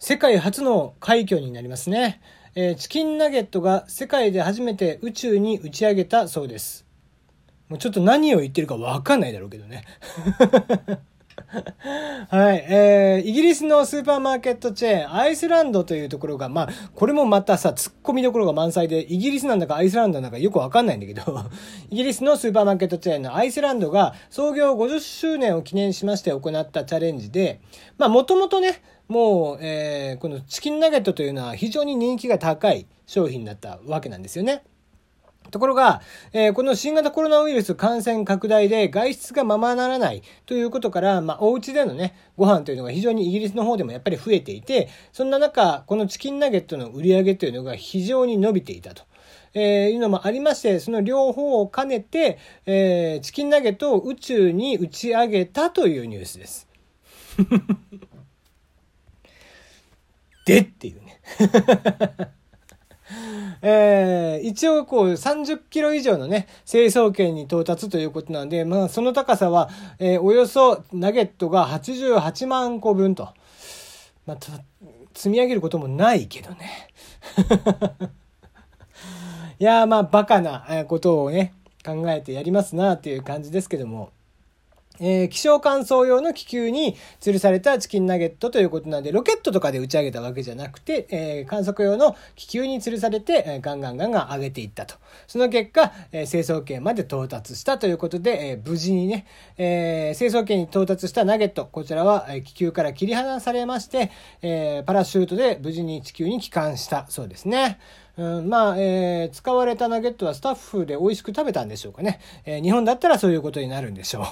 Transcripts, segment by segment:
世界初の快挙になりますね。チキンナゲットが世界で初めて宇宙に打ち上げたそうです。もうちょっと何を言ってるか分かんないだろうけどね。はい、イギリスのスーパーマーケットチェーンアイスランドというところが、これもまたさ、突っ込みどころが満載で、イギリスなんだかアイスランドなんだかよくわかんないんだけど、イギリスのスーパーマーケットチェーンのアイスランドが創業50周年を記念しまして行ったチャレンジで、もともとね、もう、このチキンナゲットというのは非常に人気が高い商品だったわけなんですよね。ところが、この新型コロナウイルス感染拡大で外出がままならないということから、お家でのね、ご飯というのが非常にイギリスの方でもやっぱり増えていて、そんな中、このチキンナゲットの売り上げというのが非常に伸びていたと。いうのもありまして、その両方を兼ねて、チキンナゲットを宇宙に打ち上げたというニュースです。でっていうね。一応こう30キロ以上のね、成層圏に到達ということなので、その高さは、およそナゲットが88万個分と。積み上げることもないけどね。いやバカなことをね、考えてやりますなっていう感じですけども。気象観測用の気球に吊るされたチキンナゲットということなんで、ロケットとかで打ち上げたわけじゃなくて、観測用の気球に吊るされて、ガンガン上げていったと。その結果、成層圏まで到達したということで、無事にね、成層圏に到達したナゲット、こちらは、気球から切り離されまして、パラシュートで無事に地球に帰還したそうですね。使われたナゲットはスタッフで美味しく食べたんでしょうかね。日本だったらそういうことになるんでしょう。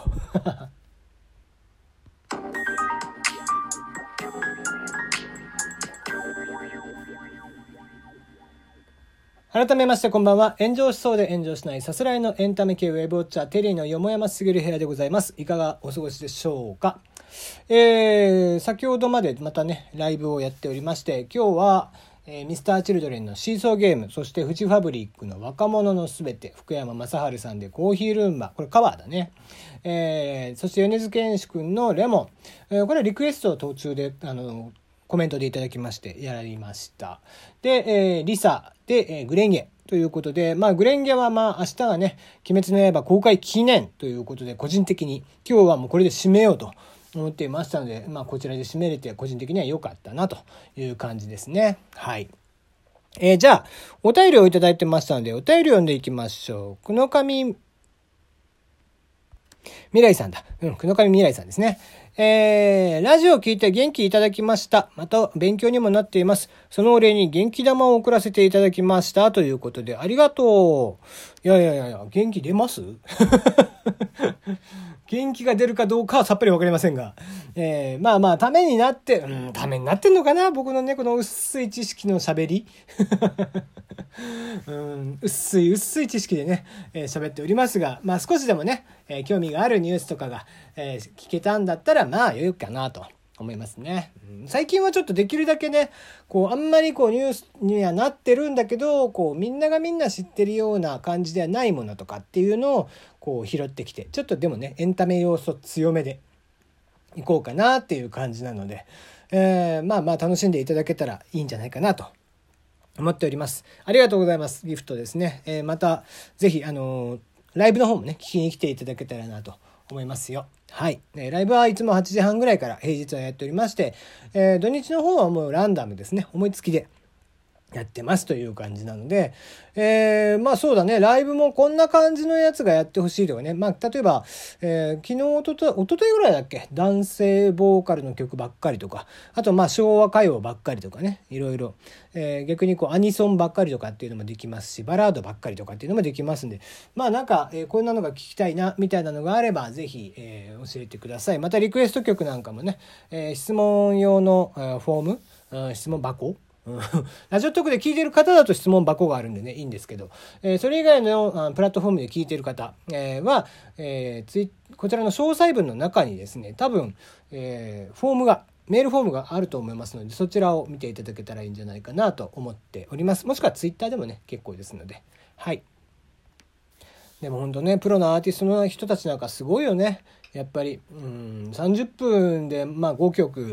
改めましてこんばんは。炎上しそうで炎上しないさすらいのエンタメ系ウェブウォッチャーテリーのよもやますぎる部屋でございます。いかがお過ごしでしょうか。先ほどまでまたねライブをやっておりまして、今日はミスターチルドレンのシーソーゲーム、そしてフジファブリックの若者のすべて、福山雅治さんでコーヒールンバ、これカバーだね。そして米津玄師くんのレモン、これリクエストを途中でコメントでいただきましてやりました。で、リサで、グレンゲということで、グレンゲは明日がね、鬼滅の刃公開記念ということで、個人的に今日はもうこれで締めようと思っていましたので、こちらで締めれて個人的には良かったなという感じですね。はい。じゃあ、お便りをいただいてましたので、お便り読んでいきましょう。くのかみ未来さんだ。くのかみ未来さんですね。ラジオを聞いて元気いただきました。また勉強にもなっています。そのお礼に元気玉を送らせていただきました。ということで、ありがとう。いや、元気出ます元気が出るかどうかはさっぱりわかりませんが。ためになって、ためになってんのかな僕のね、この薄い知識の喋り。薄い知識でね、喋っておりますが、少しでもね、興味があるニュースとかが、聞けたんだったら、良いかなと思いますね。最近はちょっとできるだけね、あんまりニュースにはなってるんだけど、みんながみんな知ってるような感じではないものとかっていうのを拾ってきて、ちょっとでもね、エンタメ要素強めでいこうかなっていう感じなので、楽しんでいただけたらいいんじゃないかなと思っております。ありがとうございます。ギフトですね。またぜひライブの方もね聞きに来ていただけたらなと思いますよ。はい。ライブはいつも8時半ぐらいから平日はやっておりまして、土日の方はもうランダムですね。思いつきでやってますという感じなので、そうだね、ライブもこんな感じのやつがやってほしいとかね、例えば、昨日おとといぐらいだっけ、男性ボーカルの曲ばっかりとか、あと昭和歌謡ばっかりとかね、いろいろ、逆にアニソンばっかりとかっていうのもできますし、バラードばっかりとかっていうのもできますんで、こんなのが聞きたいなみたいなのがあればぜひ、教えてください。またリクエスト曲なんかもね、質問用の、フォーム、質問箱ラジオトークで聞いている方だと質問箱があるんでね、いいんですけど、それ以外のプラットフォームで聞いている方、は、こちらの詳細文の中にですね、多分、メールフォームがあると思いますので、そちらを見ていただけたらいいんじゃないかなと思っております。もしくはツイッターでもね、結構ですので。はい。でも本当ね、プロのアーティストの人たちなんかすごいよね。やっぱり、30分で5曲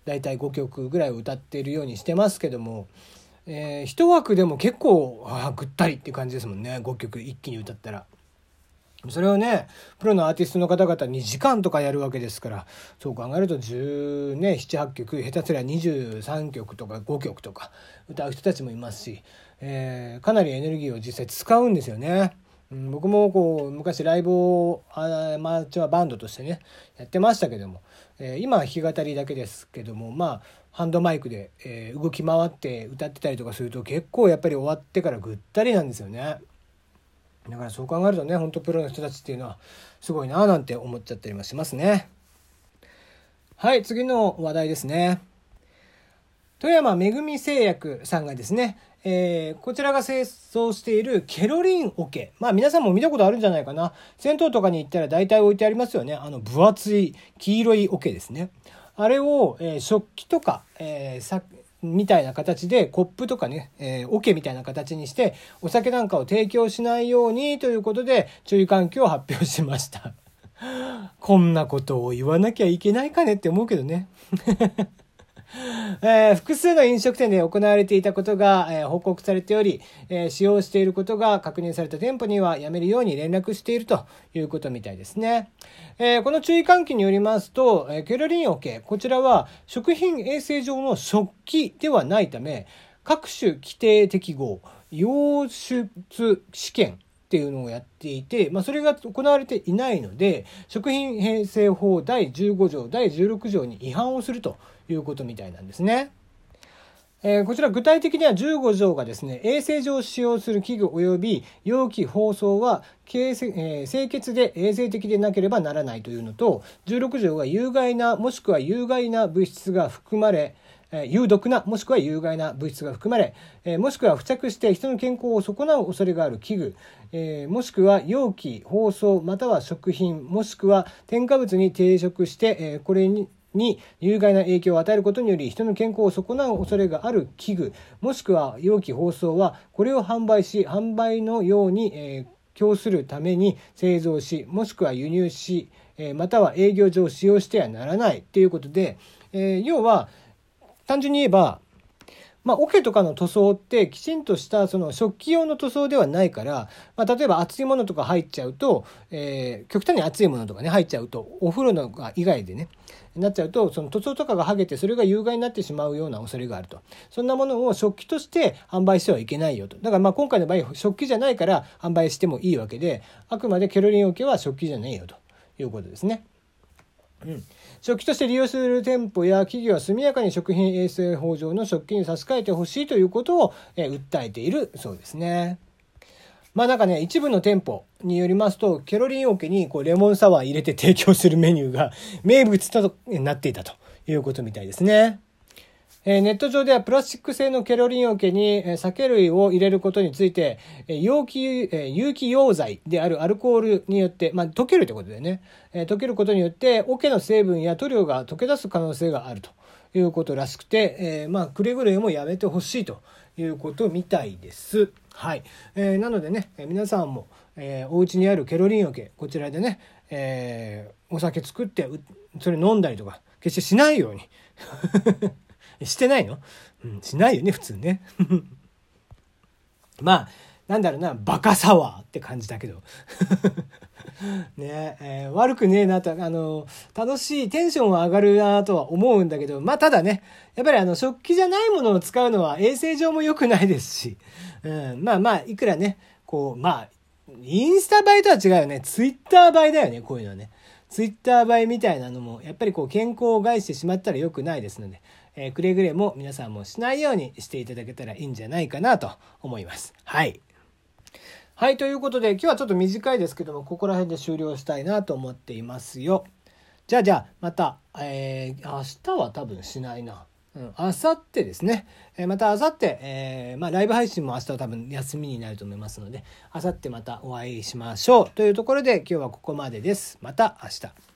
だいたい5曲ぐらいを歌っているようにしてますけども、1枠でも結構ぐったりっていう感じですもんね。5曲一気に歌ったら。それをねプロのアーティストの方々2時間とかやるわけですから、そう考えると17、8曲、下手すりゃ23曲とか5曲とか歌う人たちもいますし、かなりエネルギーを実際使うんですよね。僕もこう昔ライブをアマチュアバンドとしてねやってましたけども、今は弾き語りだけですけども、ハンドマイクで、動き回って歌ってたりとかすると結構やっぱり終わってからぐったりなんですよね。だからそう考えるとね本当プロの人たちっていうのはすごいななんて思っちゃったりもしますね。はい、次の話題ですね。富山めぐみ製薬さんがですね、こちらが製造しているケロリン桶、皆さんも見たことあるんじゃないかな。銭湯とかに行ったら大体置いてありますよね。分厚い黄色い桶ですね。あれを、食器とか、みたいな形でコップとかね、桶みたいな形にしてお酒なんかを提供しないようにということで注意喚起を発表しましたこんなことを言わなきゃいけないかねって思うけどね複数の飲食店で行われていたことが、報告されており、使用していることが確認された店舗にはやめるように連絡しているということみたいですね。この注意喚起によりますと、ケロリン桶、こちらは食品衛生上の食器ではないため、各種規定適合、溶出試験っていうのをやっていて、それが行われていないので、食品衛生法第15条、第16条に違反をするということみたいなんですね。こちら具体的には15条がですね、衛生上使用する器具及び容器包装は清潔で衛生的でなければならないというのと、16条が有害なもしくは有害な物質が含まれ、有毒なもしくは有害な物質が含まれ、もしくは付着して人の健康を損なう恐れがある器具、もしくは容器包装または食品もしくは添加物に抵触して、これに有害な影響を与えることにより人の健康を損なう恐れがある器具もしくは容器包装はこれを販売し販売のように、供するために製造しもしくは輸入し、または営業上使用してはならないということで、要は単純に言えば桶とかの塗装ってきちんとしたその食器用の塗装ではないから、例えば熱いものとか入っちゃうと、極端に熱いものとかね入っちゃうとお風呂の以外でねなっちゃうとその塗装とかが剥げてそれが有害になってしまうような恐れがあると。そんなものを食器として販売してはいけないよと。だから今回の場合食器じゃないから販売してもいいわけで、あくまでケロリン桶は食器じゃないよということですね。食器として利用する店舗や企業は速やかに食品衛生法上の食器に差し替えてほしいということを、訴えているそうですね。一部の店舗によりますとケロリン桶にレモンサワー入れて提供するメニューが名物となっていたということみたいですね。ネット上ではプラスチック製のケロリン桶に酒類を入れることについて有機溶剤であるアルコールによって溶けるということでね、溶けることによって桶の成分や塗料が溶け出す可能性があるということらしくて、くれぐれもやめてほしいということみたいです。はい。なのでね皆さんも、お家にあるケロリン桶こちらでね、お酒作ってそれ飲んだりとか決してしないようにしてないの？しないよね普通ねなんだろうなバカサワーって感じだけどね、悪くねえなと楽しいテンションは上がるなとは思うんだけどただねやっぱり食器じゃないものを使うのは衛生上も良くないですし、いくらねインスタ映えとは違うよね。ツイッター映えだよねこういうのはね。ツイッター映えみたいなのもやっぱり健康を害してしまったら良くないですので、くれぐれも皆さんもしないようにしていただけたらいいんじゃないかなと思います。はい、ということで今日はちょっと短いですけどもここら辺で終了したいなと思っていますよ。じゃあまた、明日は多分しないな。明後日ですね。また明後日、ライブ配信も明日は多分休みになると思いますので明後日またお会いしましょうというところで今日はここまでです。また明日。